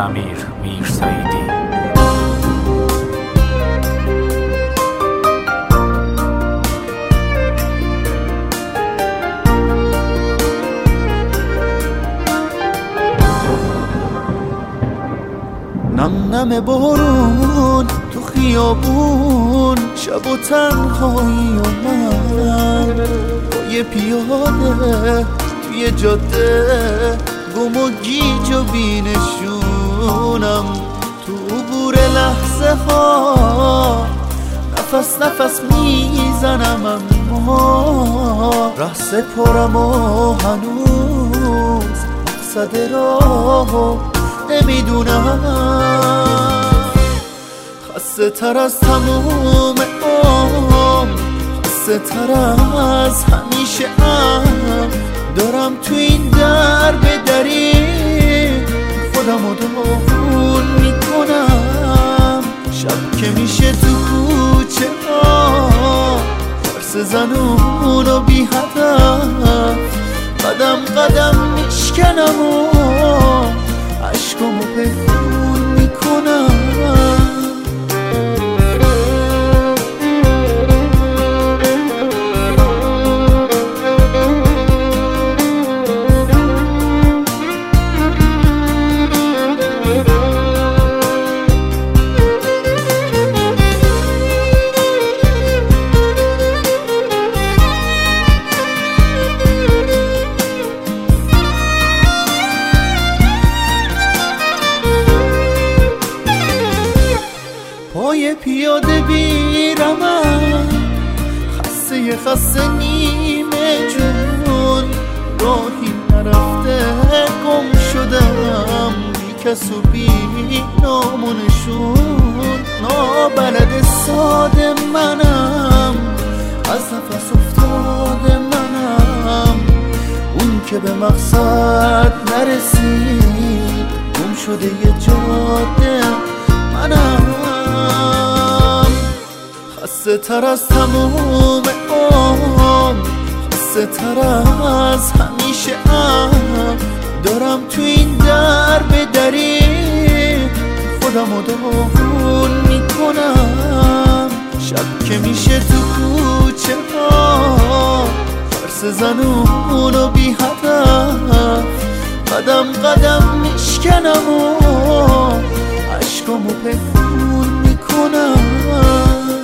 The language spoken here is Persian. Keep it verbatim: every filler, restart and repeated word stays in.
سمیر میرسعیدی. نم نم بارون تو خیابون، شب و تنهایی و من با یه پیاده توی جاده، گم و گیج و بینشونم. تو عبور لحظه ها نفس نفس میزنم، اما ره سپارم و هنوز مقصد راهو نمیدونم. خسته تر از تموم عمر، خسته تر از همیشه ام، دارم تو این در به دری خودم رو داغون میکنم. شب که میشه تو کوچه ها ترس زنون و بی هدف، قدم قدم میشکنم و عشقامو پنهون میکنم. پای پیاده بیرمم، خسته خسته نیمه جون، راهی نرفته گم شدم، بی کس و بی نام و نشون. نابلد ساده منم، از نفس افتاده منم، اون که به مقصد نرسید، گم شده یه جاده منم. خسته تر از تموم عمر، خسته تر از همیشه ام، دارم تو این در به دری خودم رو داغون میکنم. شب که میشه تو کوچه ها ترس زنون و بی هدف، قدم قدم میشکنم و عشقامو پنهون میکنم.